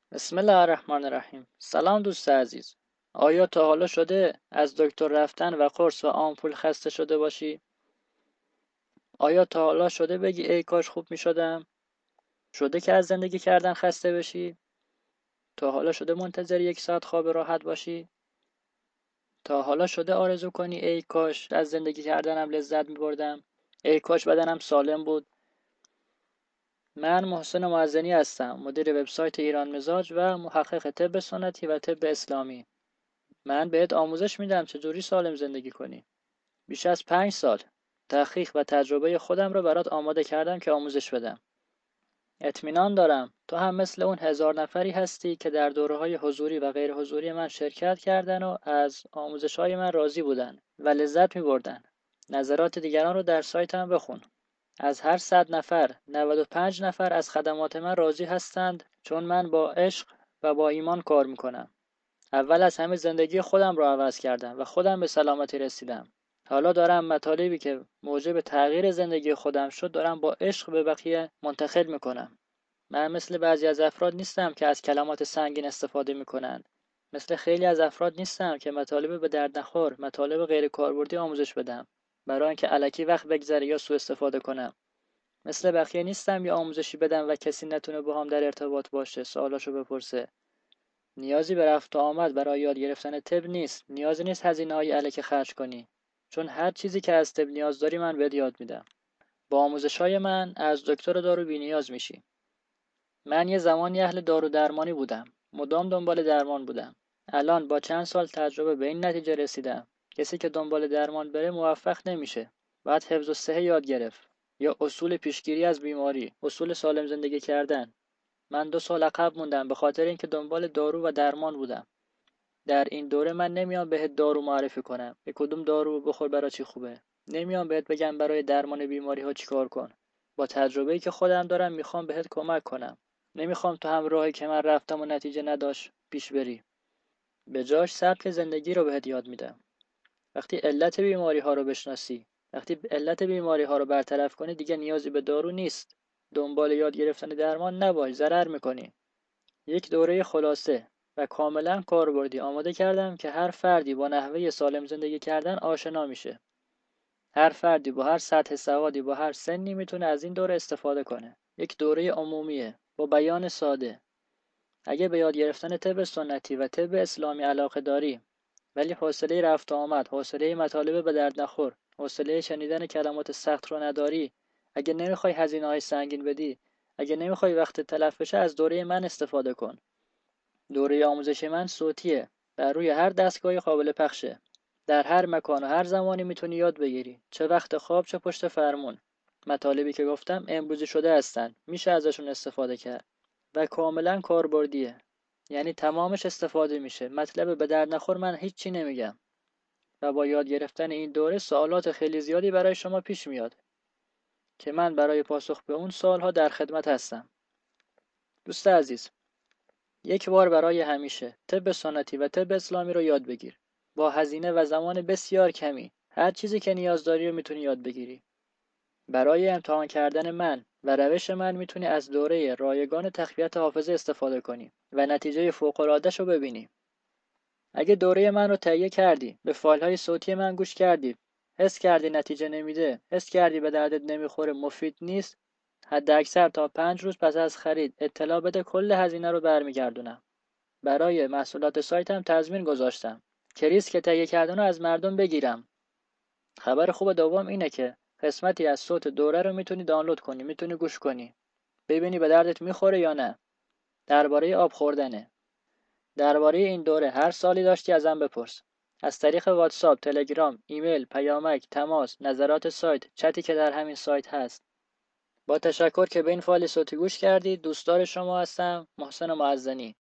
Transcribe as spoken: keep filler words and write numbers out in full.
بسم الله الرحمن الرحیم. سلام دوست عزیز. آیا تا حالا شده از دکتر رفتن و قرص و آمپول خسته شده باشی؟ آیا تا حالا شده بگی ای کاش خوب می شدم؟ شده که از زندگی کردن خسته بشی؟ تا حالا شده منتظر یک ساعت خواب راحت باشی؟ تا حالا شده آرزو کنی ای کاش از زندگی کردنم لذت می بردم؟ ای کاش بدنم سالم بود؟ من محسن معزنی هستم، مدیر وبسایت ایران مزاج و محقق طب سنتی و طب اسلامی. من بهت آموزش میدم چجوری سالم زندگی کنی. بیش از پنج سال تحقیق و تجربه خودم رو برات آماده کردم که آموزش بدم. اطمینان دارم تو هم مثل اون هزار نفری هستی که در دوره‌های حضوری و غیر حضوری من شرکت کردن و از آموزش‌های من راضی بودن و لذت می‌بردن. نظرات دیگران رو در سایتم بخون. از هر صد نفر نود و پنج نفر از خدمات من راضی هستند، چون من با عشق و با ایمان کار می‌کنم. اول از همه زندگی خودم رو عوض کردم و خودم به سلامتی رسیدم. حالا دارم مطالبی که موجب تغییر زندگی خودم شد دارم با عشق به بقیه منتقل میکنم. من مثل بعضی از افراد نیستم که از کلمات سنگین استفاده میکنند. مثل خیلی از افراد نیستم که مطالب به درد نخور، مطالب غیر کاربردی آموزش بدم برای اینکه الکی وقت بگذره یا سوء استفاده کنم. مثل بقیه نیستم یا آموزشی بدم و کسی نتونه باهام در ارتباط باشه، سوالاشو بپرسه. نیازی به رفت و آمد برای یاد گرفتن طب نیست. نیازی نیست هزینه‌های الکی خرج کنی. چون هر چیزی که از طب نیاز داری من بهت یاد میدم. با آموزش‌های من از دکتر دارو بی‌نیاز میشی. من یه زمانی اهل دارو درمانی بودم. مدام دنبال درمان بودم. الان با چند سال تجربه به این نتیجه رسیدم. کسی که دنبال درمان بره موفق نمیشه. باید حفظ الصحه یاد گرفت. یا اصول پیشگیری از بیماری، اصول سالم زندگی کردن. من دو سال عقب موندم به خاطر اینکه دنبال دارو و درمان بودم. در این دوره من نمیام بهت دارو معرفی کنم که کدوم دارو بخور برای چی خوبه. نمیام بهت بگم برای درمان بیماری ها چیکار کن. با تجربه‌ای که خودم دارم میخوام بهت کمک کنم. نمیخوام تو هم راهی که من رفتم و نتیجه نداشت پیش بری. به جاش سبک زندگی رو بهت یاد میدم. وقتی علت بیماری ها رو بشناسی، وقتی علت بیماری ها رو برطرف کنی، دیگه نیازی به دارو نیست. دنبال یاد گرفتن درمان نباش، ضرر میکنی. یک دوره خلاصه و کاملا کاربردی آماده کردم که هر فردی با نحوه سالم زندگی کردن آشنا میشه. هر فردی با هر سطح سوادی با هر سنی میتونه از این دوره استفاده کنه. یک دوره عمومیه با بیان ساده. اگه به یاد گرفتن طب سنتی و طب اسلامی علاقه داری ولی حوصله رفت و آمد، حوصله مطالبه به درد نخور، حوصله شنیدن کلمات سخت رو نداری، اگه نمیخوای هزینه‌های سنگین بدی، اگه نمیخوای وقت تلف بشه، از دوره من استفاده کن. دوره آموزش من صوتیه. بر روی هر دستگاه قابل پخشه. در هر مکان و هر زمانی میتونی یاد بگیری. چه وقت خواب چه پشت فرمون. مطالبی که گفتم امروزی شده هستن. میشه ازشون استفاده کرد. و کاملا کاربردیه. یعنی تمامش استفاده میشه. مطلب به درد نخور من هیچی نمیگم. و با یاد گرفتن این دوره سوالات خیلی زیادی برای شما پیش میاد که من برای پاسخ به اون سوالها در خدمت هستم. دوست عزیز، یک بار برای همیشه طب سنتی و طب اسلامی رو یاد بگیر. با هزینه و زمان بسیار کمی هر چیزی که نیاز داری رو میتونی یاد بگیری. برای امتحان کردن من و روش من میتونی از دوره رایگان تقویت حافظه استفاده کنی و نتیجه فوق‌العاده‌شو ببینی. اگه دوره من رو تهیه کردی، به فایل‌های صوتی من گوش کردی، حس کردی نتیجه نمیده، حس کردی به دردت نمیخوره، مفید نیست، حداکثر تا پنج روز پس از خرید اطلاع بده، کل هزینه رو برمیگردونم. برای محصولات سایتم تضمین گذاشتم که ریسک تهیه کردن رو از مردم بگیرم. خبر خوب دوم اینه که قسمتی از صوت دوره رو میتونی دانلود کنی، میتونی گوش کنی، ببینی به دردت میخوره یا نه. درباره آب خوردنه. درباره این دوره هر سالی داشتی ازم بپرس. از طریق واتساپ، تلگرام، ایمیل، پیامک، تماس، نظرات سایت، چتی که در همین سایت هست. با تشکر که به این فایل صوتی گوش کردید. دوستدار شما هستم، محسن معزنی.